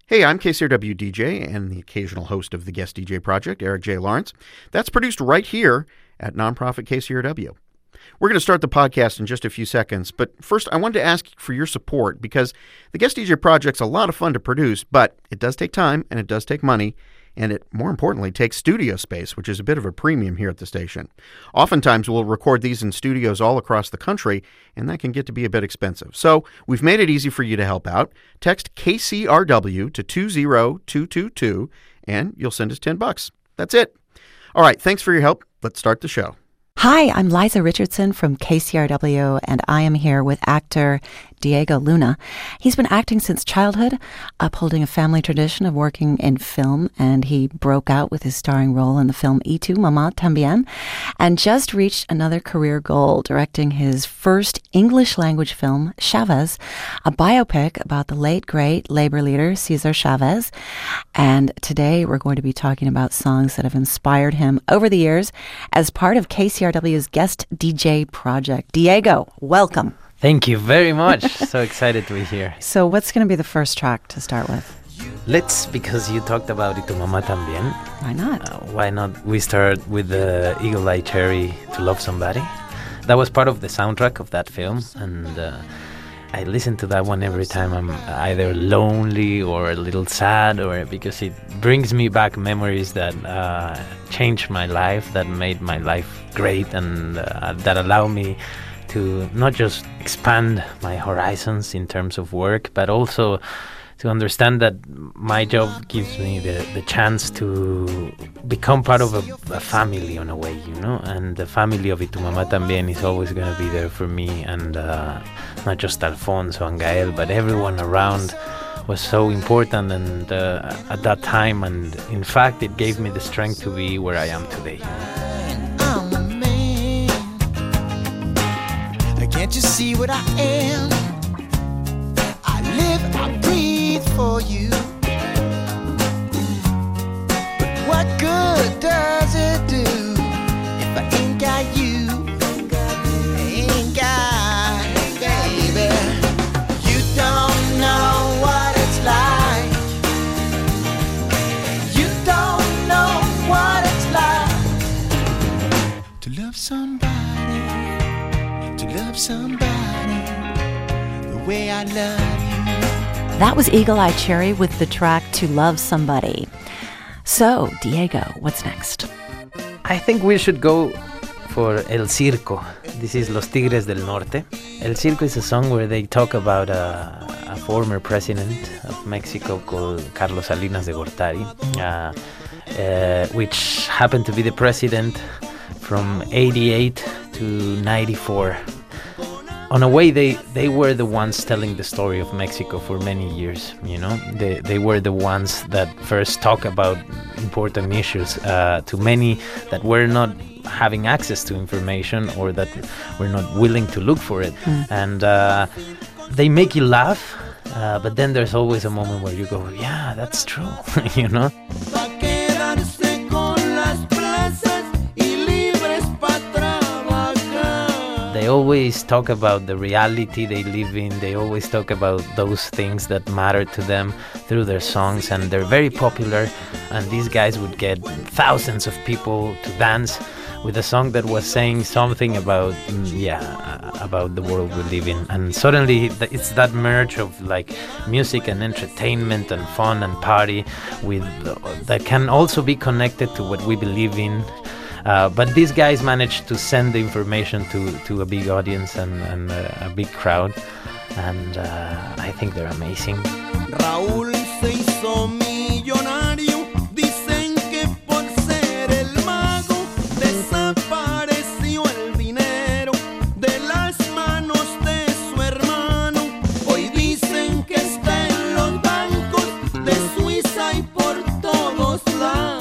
Hey, I'm KCRW DJ and the occasional host of the Guest DJ Project, Eric J. Lawrence. That's produced right here at nonprofit KCRW. We're going to start the podcast in just a few seconds, but first I wanted to ask for your support because the Guest DJ Project's a lot of fun to produce, but it does take time and it does take money, and it, more importantly, takes studio space, which is a bit of a premium here at the station. Oftentimes, we'll record these in studios all across the country, and that can get to be a bit expensive. So we've made it easy for you to help out. Text KCRW to 20222, and you'll send us $10. That's it. All right, thanks for your help. Let's start the show. Hi, I'm Liza Richardson from KCRW, and I am here with actor Diego Luna. He's been acting since childhood, upholding a family tradition of working in film, and he broke out with his starring role in the film Y Tu, Mamá También, and just reached another career goal, directing his first English-language film, Chavez, a biopic about the late, great labor leader, Cesar Chavez. And today we're going to be talking about songs that have inspired him over the years as part of KCRW's Guest DJ Project. Diego, welcome. Thank you very much. So excited to be here. So what's going to be the first track to start with? Because you talked about Y Tu Mamá También. Why not? We start with the Eagle Eye Cherry, To Love Somebody. That was part of the soundtrack of that film, and I listen to that one every time I'm either lonely or a little sad, or because it brings me back memories that changed my life, that made my life great, and that allow me to not just expand my horizons in terms of work, but also to understand that my job gives me the chance to become part of a family in a way, you know, and the family of Y Tu Mamá También is always going to be there for me, and not just Alfonso and Gael, but everyone around was so important, and at that time, and in fact it gave me the strength to be where I am today. Can't you see what I am? I live, I breathe for you. But what good does it do if I ain't got you? Ain't got, baby. You don't know what it's like. You don't know what it's like to love somebody. Love somebody the way I love you. That was Eagle Eye Cherry with the track To Love Somebody. So, Diego, what's next? I think we should go for El Circo. This is Los Tigres del Norte. El Circo is a song where they talk about a former president of Mexico called Carlos Salinas de Gortari, which happened to be the president from 88 to 94. On a way, they were the ones telling the story of Mexico for many years, you know. They were the ones that first talk about important issues to many that were not having access to information or that were not willing to look for it. And they make you laugh, but then there's always a moment where you go, yeah, that's true, you know. They always talk about the reality they live in. They always talk about those things that matter to them through their songs, and they're very popular. And these guys would get thousands of people to dance with a song that was saying something about, about the world we live in. And suddenly it's that merge of like music and entertainment and fun and party that can also be connected to what we believe in. But these guys managed to send the information to a big audience and a big crowd, and I think they're amazing. Raúl se hizo millonario, dicen que por ser el mago desapareció el dinero de las manos de su hermano. Hoy dicen que está en los bancos de Suiza y por todos lados.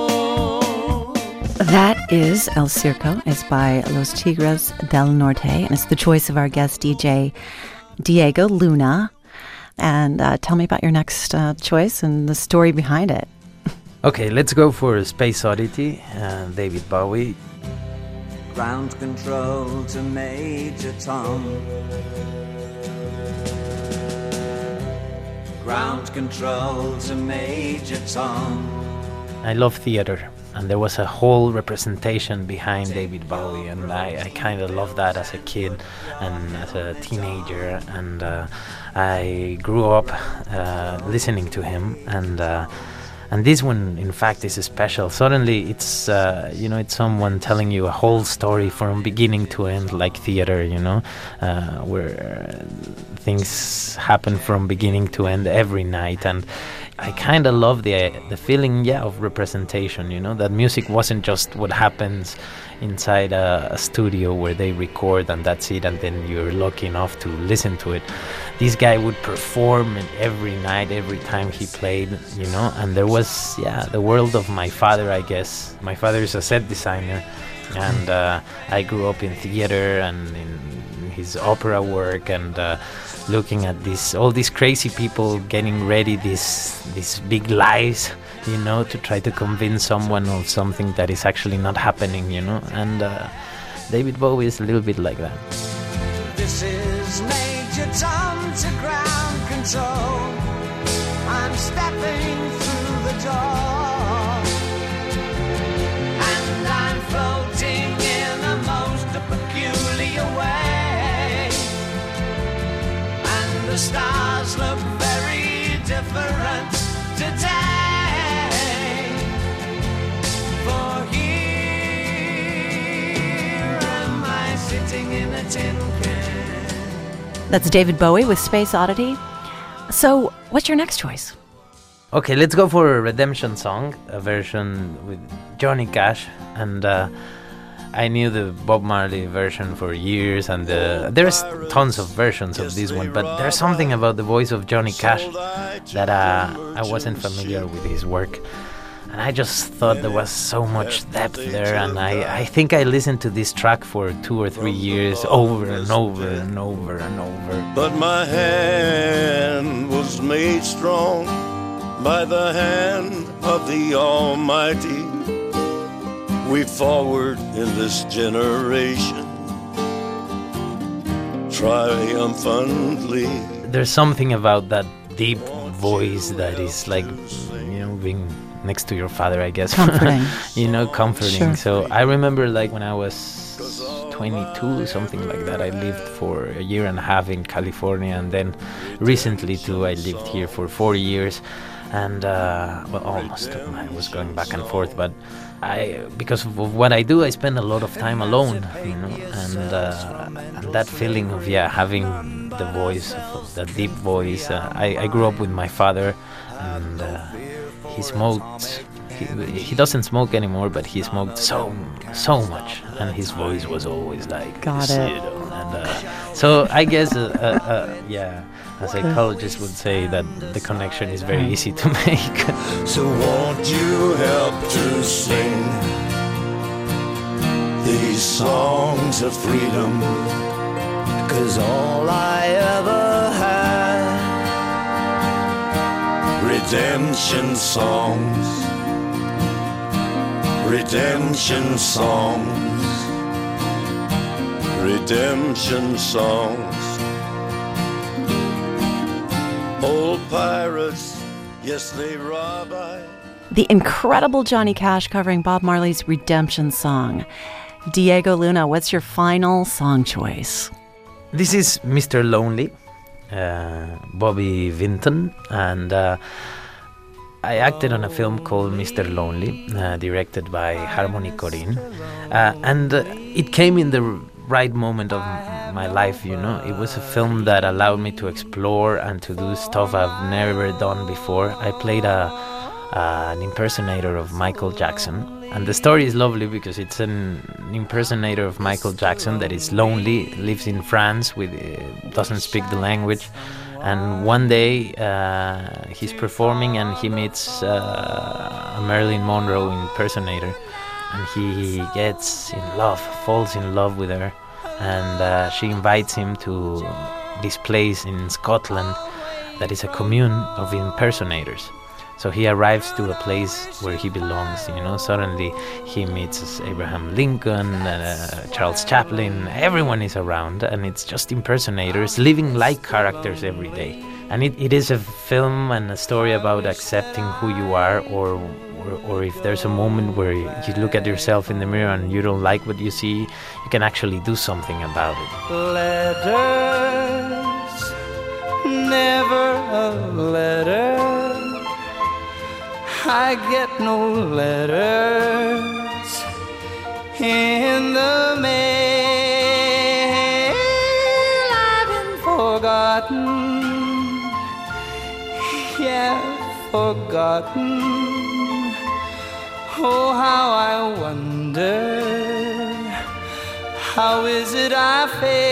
That is El Circo. It's by Los Tigres del Norte, and it's the choice of our guest DJ, Diego Luna. And tell me about your next choice and the story behind it. Okay, let's go for Space Oddity, David Bowie. Ground control to Major Tom. ground control to Major Tom. I love theater, and there was a whole representation behind David Bowie, and I kind of loved that as a kid and as a teenager, and I grew up listening to him, and this one, in fact, is special. Suddenly, it's it's someone telling you a whole story from beginning to end, like theater, where things happen from beginning to end every night, and I kind of love the feeling, of representation. That music wasn't just what happens inside a studio where they record and that's it, and then you're lucky enough to listen to it. This guy would perform every night, every time he played, and there was, the world of my father, I guess. My father is a set designer, and I grew up in theater and in his opera work, and looking at all these crazy people getting ready these big lies, to try to convince someone of something that is actually not happening, and David Bowie is a little bit like that. This is Major Tom to ground control. I'm stepping through the door, and I'm floating in a most peculiar way, and the stars look very different today. For here am I sitting in a tin can. That's David Bowie with Space Oddity. So, what's your next choice? Okay, let's go for a Redemption Song, a version with Johnny Cash, and I knew the Bob Marley version for years, and there's tons of versions of this one, but there's something about the voice of Johnny Cash that I wasn't familiar with his work, and I just thought there was so much depth there, and I think I listened to this track for 2 or 3 years over and over and over and over. But my hand was made strong by the hand of the Almighty. We forward in this generation triumphantly. There's something about that deep voice that is like, being next to your father, I guess. Comforting. Comforting. Sure. So I remember like when I was 22, something like that, I lived for a year and a half in California, and then recently too, I lived here for 4 years. And almost. I was going back and forth, but because of what I do, I spend a lot of time alone, and that feeling of having the voice, that deep voice. I grew up with my father, and he smoked. He doesn't smoke anymore, but he smoked so much, and his voice was always like, Got it. And so I guess, a psychologist would say that the connection is very easy to make. So won't you help to sing these songs of freedom? 'Cause all I ever had, redemption songs, redemption songs, redemption songs. Old pirates, yes, they rob I. The incredible Johnny Cash covering Bob Marley's Redemption Song. Diego Luna, what's your final song choice? This is Mr. Lonely, Bobby Vinton, and I acted on a film called Mr. Lonely, directed by Harmony Korine, and it came in the right moment of my life, It was a film that allowed me to explore and to do stuff I've never done before. I played an impersonator of Michael Jackson, and the story is lovely because it's an impersonator of Michael Jackson that is lonely, lives in France, doesn't speak the language, and one day he's performing and he meets a Marilyn Monroe impersonator, and he gets in love, falls in love with her, and she invites him to this place in Scotland that is a commune of impersonators. So he arrives to a place where he belongs, Suddenly he meets Abraham Lincoln, Charles Chaplin, everyone is around, and it's just impersonators living like characters every day. And it is a film and a story about accepting who you are, or if there's a moment where you look at yourself in the mirror and you don't like what you see, you can actually do something about it. Letters, never a letter. I get no letters in the mail. I've been forgotten, yeah, forgotten. Oh, how I wonder, how is it I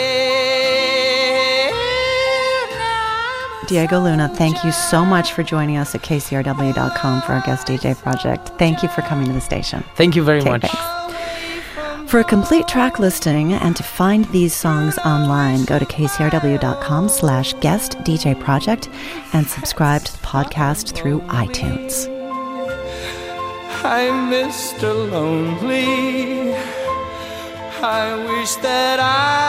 fail now? Diego Luna, thank you so much for joining us at KCRW.com for our Guest DJ project. Thank you for coming to the station. Thank you very much. Thanks. For a complete track listing and to find these songs online, go to kcrw.com/guest DJ project and subscribe to the podcast through iTunes. I'm Mr. Lonely. I wish that I